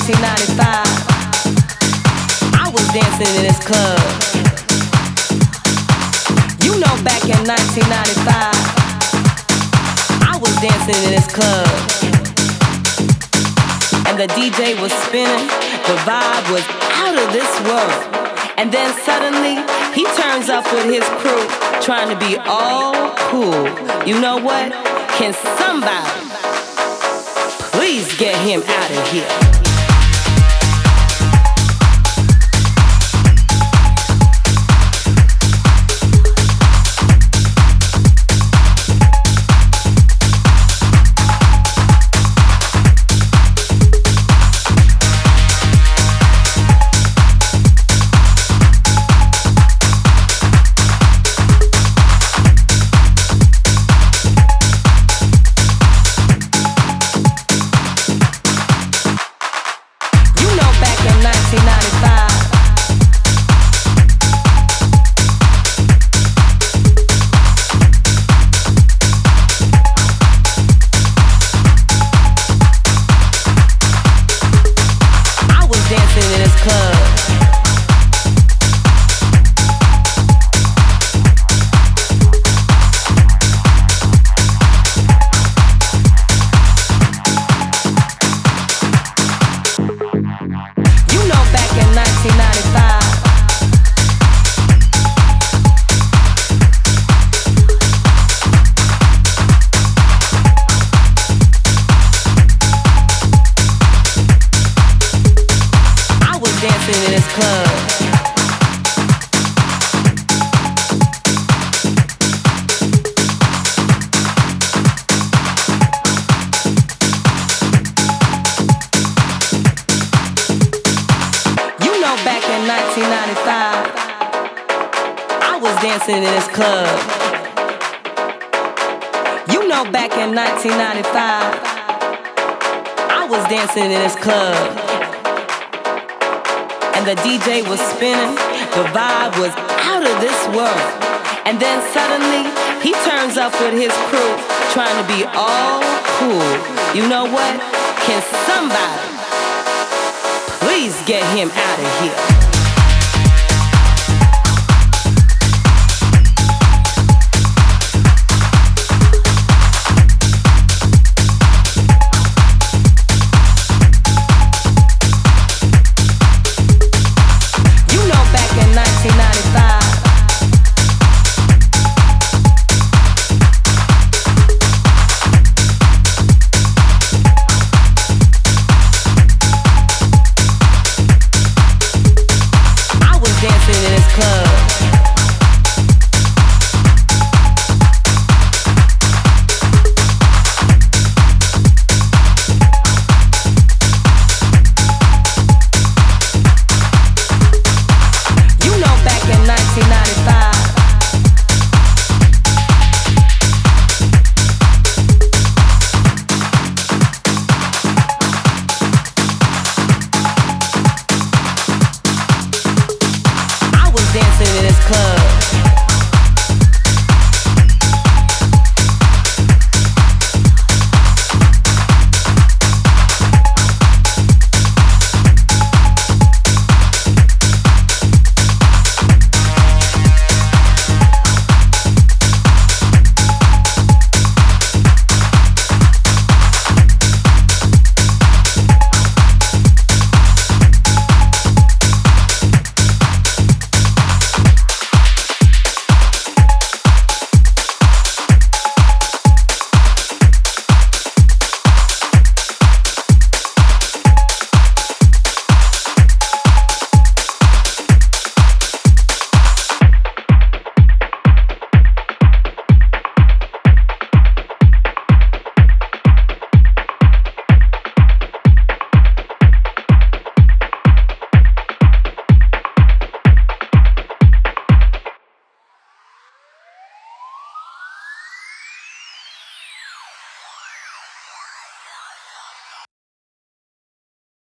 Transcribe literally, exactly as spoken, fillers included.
nineteen ninety-five, I was dancing in this club. You know, back in nineteen ninety-five, I was dancing in this club. And the D J was spinning, the vibe was out of this world. And then suddenly, he turns up with his crew, trying to be all cool. You know what? Can somebody please get him out of here? Dancing in this club. You know, back in nineteen ninety-five, I was dancing in this club. And the D J was spinning, the vibe was out of this world. And then suddenly, he turns up with his crew, trying to be all cool. You know what? Can somebody please get him out of here?